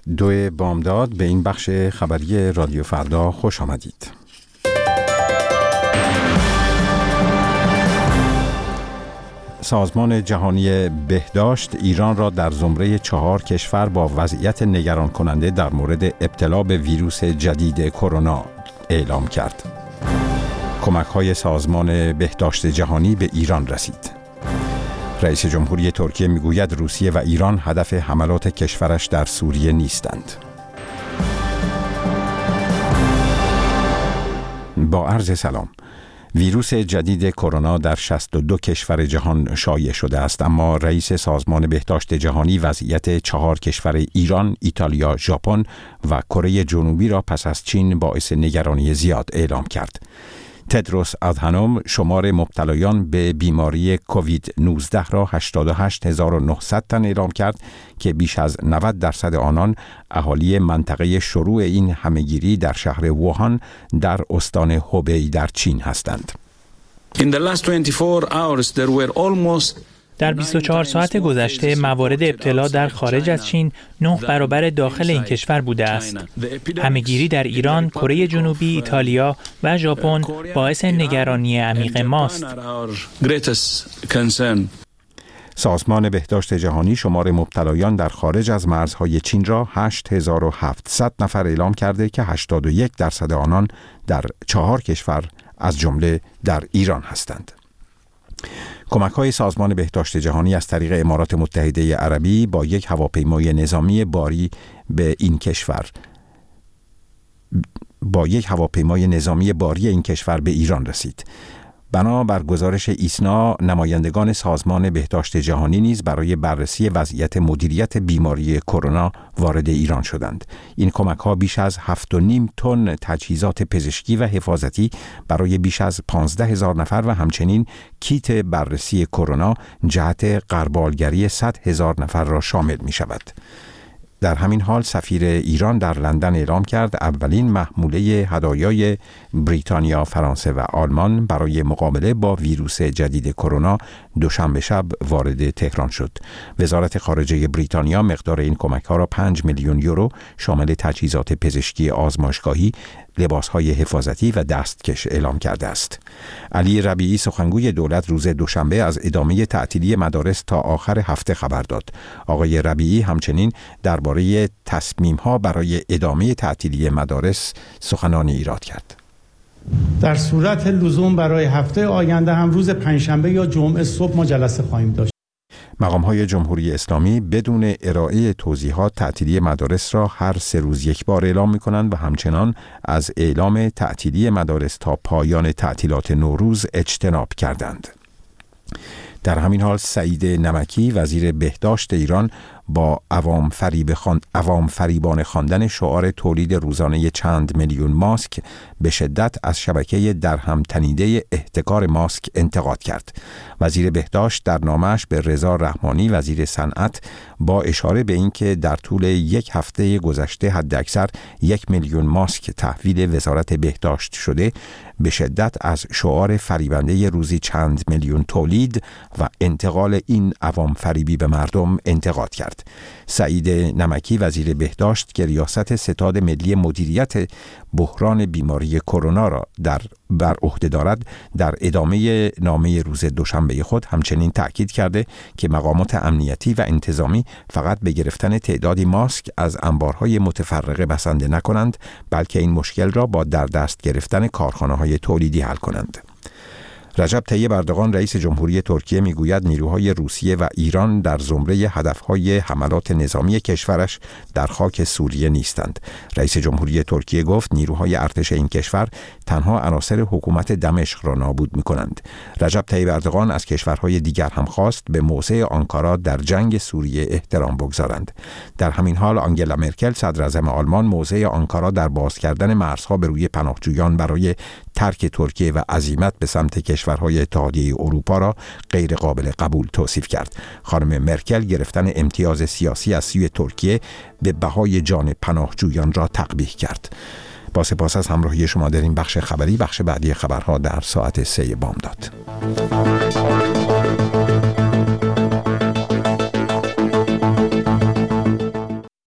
2 بامداد به این بخش خبری رادیو فردا خوش آمدید. سازمان جهانی بهداشت ایران را در زمره 4 کشور با وضعیت نگران کننده در مورد ابتلا به ویروس جدید کرونا اعلام کرد. کمک‌های سازمان بهداشت جهانی به ایران رسید. رئیس جمهوری ترکیه میگوید روسیه و ایران هدف حملات کشورش در سوریه نیستند. با عرض سلام. ویروس جدید کرونا در 62 کشور جهان شایع شده است، اما رئیس سازمان بهداشت جهانی وضعیت 4 کشور ایران، ایتالیا، ژاپن و کره جنوبی را پس از چین باعث نگرانی زیاد اعلام کرد. تدروس ادهانوم شمار مبتلایان به بیماری کووید 19 را 88,900 تن اعلام کرد که بیش از 90% آنان اهالی منطقه شروع این همهگیری در شهر ووهان در استان هوبی در چین هستند. در 24 ساعت گذشته موارد ابتلا در خارج از چین 9 برابر داخل این کشور بوده است. همهگیری در ایران، کره جنوبی، ایتالیا و ژاپن باعث نگرانی عمیق ماست. سازمان بهداشت جهانی شمار مبتلایان در خارج از مرزهای چین را 8700 نفر اعلام کرده که 81% آنان در 4 کشور از جمله در ایران هستند. کمک‌های سازمان بهداشت جهانی از طریق امارات متحده عربی با یک هواپیمای نظامی باری به این کشور این کشور به ایران رسید. بنابر گزارش ایسنا، نمایندگان سازمان بهداشت جهانی نیز برای بررسی وضعیت مدیریت بیماری کرونا وارد ایران شدند. این کمک‌ها بیش از 7.5 تن تجهیزات پزشکی و حفاظتی برای بیش از 15,000 نفر و همچنین کیت بررسی کرونا جهت غربالگری 100,000 نفر را شامل می‌شود. در همین حال سفیر ایران در لندن اعلام کرد اولین محموله هدایای بریتانیا، فرانسه و آلمان برای مقابله با ویروس جدید کرونا دوشنبه شب وارد تهران شد. وزارت خارجه بریتانیا مقدار این کمک‌ها را 5 میلیون یورو شامل تجهیزات پزشکی آزمایشگاهی، لباس‌های حفاظتی و دستکش اعلام کرده است. علی ربیعی سخنگوی دولت روز دوشنبه از ادامه تعطیلی مدارس تا آخر هفته خبر داد. آقای ربیعی همچنین درباره تصمیم‌ها برای ادامه تعطیلی مدارس سخنانی ایراد کرد. در صورت لزوم برای هفته آینده هم روز پنجشنبه یا جمعه صبح ما جلسه خواهیم داشت. مقام‌های جمهوری اسلامی بدون ارائه توضیحات تعطیلی مدارس را هر 3 روز یک بار اعلام می‌کنند و همچنان از اعلام تعطیلی مدارس تا پایان تعطیلات نوروز اجتناب کردند. در همین حال سعید نمکی وزیر بهداشت ایران با عوام فریبانه خواندن شعار تولید روزانه چند میلیون ماسک به شدت از شبکه درهم تنیده احتکار ماسک انتقاد کرد. وزیر بهداشت در نامه‌اش به رضا رحمانی وزیر صنعت با اشاره به اینکه در طول یک هفته گذشته حداکثر 1 میلیون ماسک تحویل وزارت بهداشت شده، به شدت از شعار فریبنده روزی چند میلیون تولید و انتقال این عوام فریبی به مردم انتقاد کرد. سعید نمکی وزیر بهداشت که ریاست ستاد ملی مدیریت بحران بیماری کرونا را بر عهده دارد، در ادامه نامه روز دوشنبه خود همچنین تأکید کرده که مقامات امنیتی و انتظامی فقط به گرفتن تعدادی ماسک از انبارهای متفرقه بسنده نکنند، بلکه این مشکل را با در دست گرفتن کارخانه‌های تولیدی حل کنند. رجب طیب اردوغان رئیس جمهوری ترکیه میگوید نیروهای روسیه و ایران در زمره هدفهای حملات نظامی کشورش در خاک سوریه نیستند. رئیس جمهوری ترکیه گفت نیروهای ارتش این کشور تنها عناصر حکومت دمشق را نابود می‌کنند. رجب طیب اردوغان از کشورهای دیگر هم خواست به موضع آنکارا در جنگ سوریه احترام بگذارند. در همین حال آنگلا مرکل صدراعظم آلمان موضع آنکارا در باز کردن مرزها به روی پناهجویان برای ترک ترکیه و عزیمت به سمت کشورهای اتحادیه اروپا را غیر قابل قبول توصیف کرد. خانم مرکل گرفتن امتیاز سیاسی از سوی ترکیه به بهای جان پناهجویان را تقبیح کرد. با سپاس از همراهی شما در این بخش خبری. بخش بعدی خبرها در ساعت 3 بامداد.